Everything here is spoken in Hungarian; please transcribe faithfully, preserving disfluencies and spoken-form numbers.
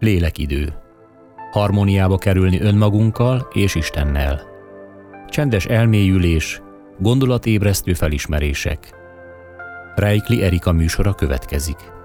Lélekidő. Harmóniába kerülni önmagunkkal és Istennel. Csendes elmélyülés, gondolatébresztő felismerések. Reikli Erika műsora következik.